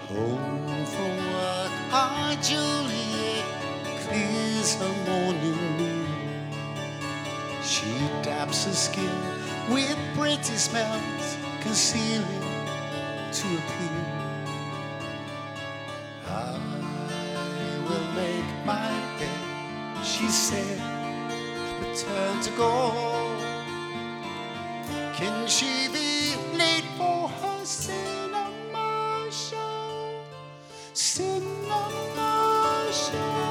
Home from work, our Juliet clears her morning meal. She dabs her skin with pretty smells, concealing to appeal. I will make my bed, she said, return to go. Can she be late for her cinema show? Cinema show.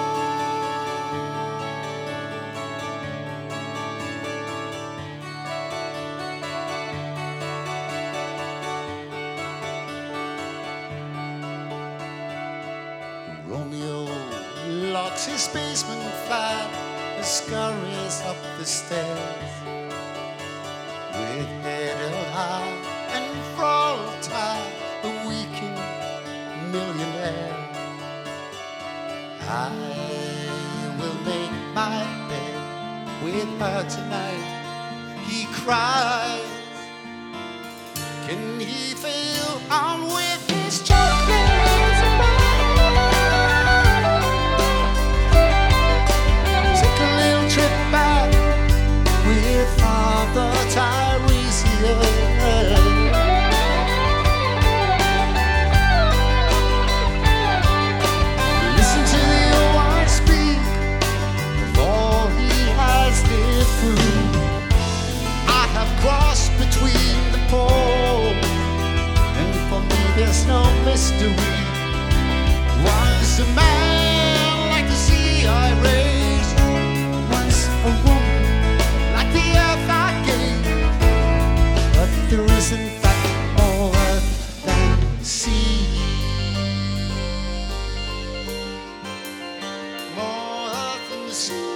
Romeo locks his basement flat and scurries up the stairs. With head held high and throttle tied, a weakened millionaire. I will make my bed with her tonight, he cries. Can he fail on with his chocolates? Take a little trip back with Father Tiresias. Listen to the old one speak of all he has lived through. I have crossed between the pole, and for me there's no mystery. Once a man like the sea I raised, once a woman like the earth I gave, but there is in fact more earth than sea. More earth than sea.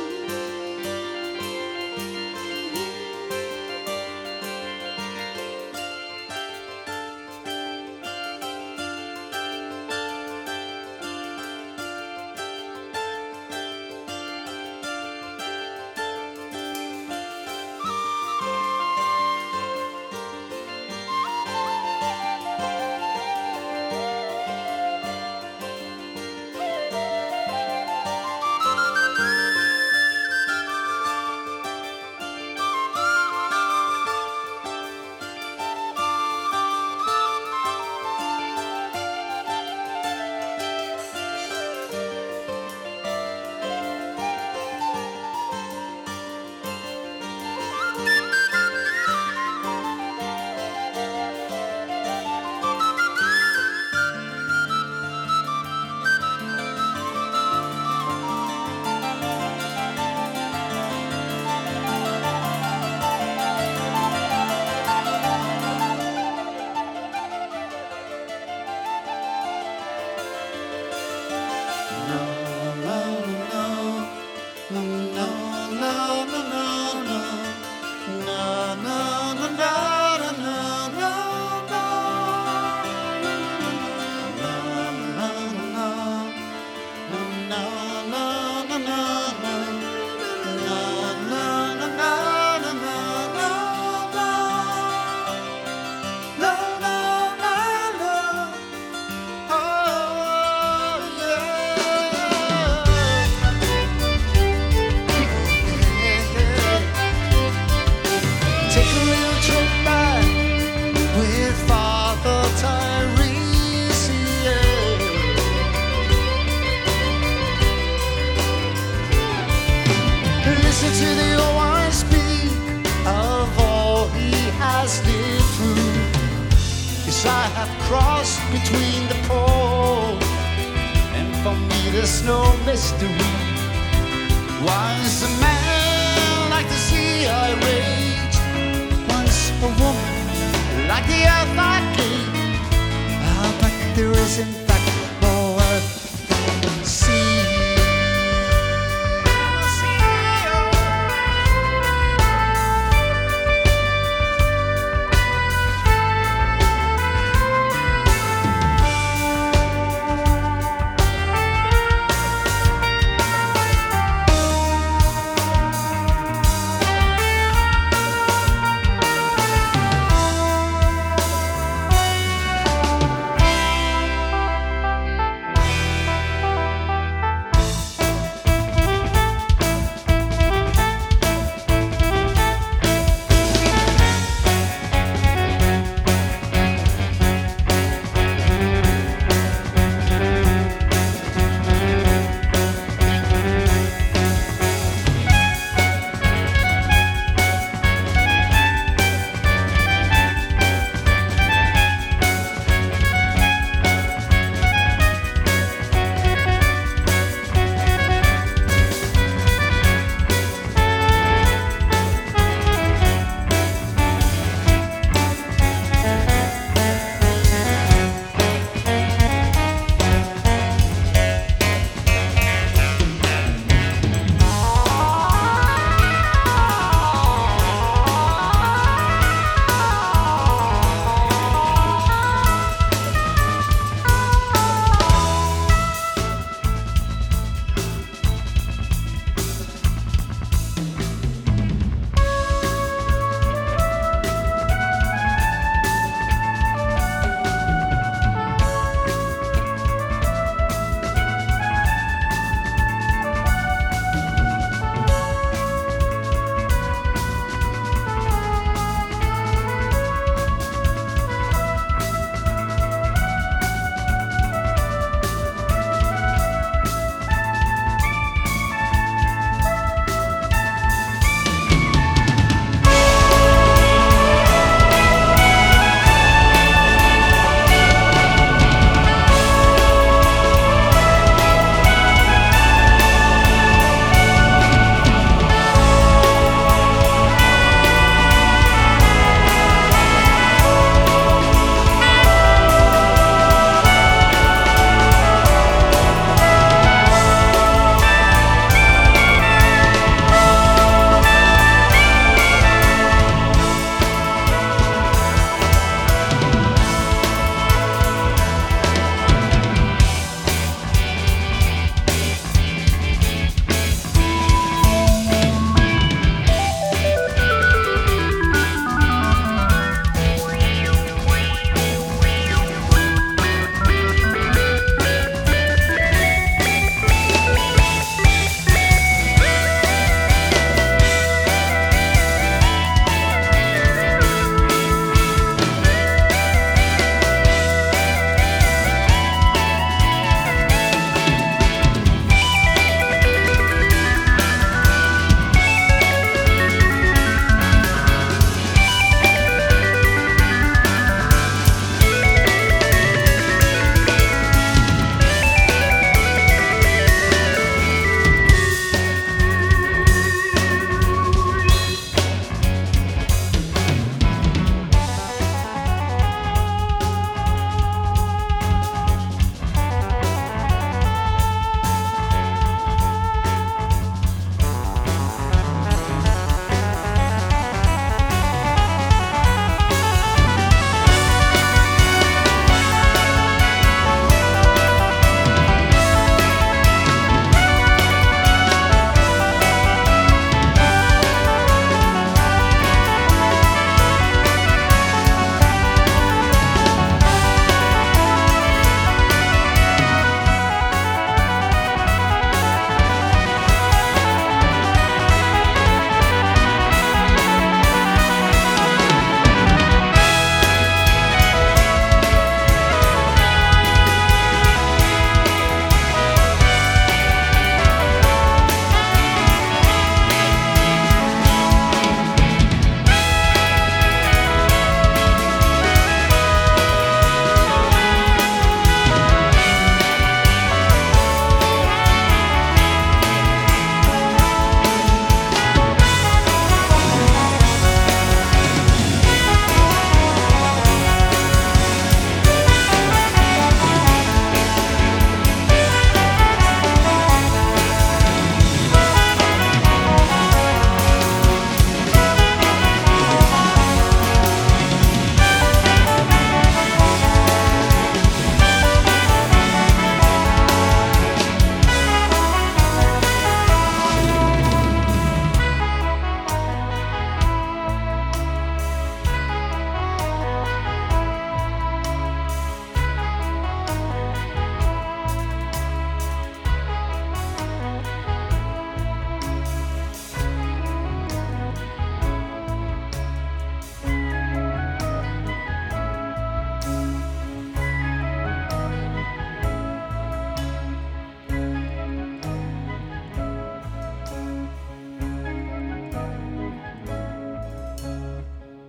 Listen to the old one speak of all he has lived through. Yes, I have crossed between the poles, and for me there's no mystery. Once a man like the sea I raged, once a woman like the earth I gave. Ah, but there is in fact more earth than sea.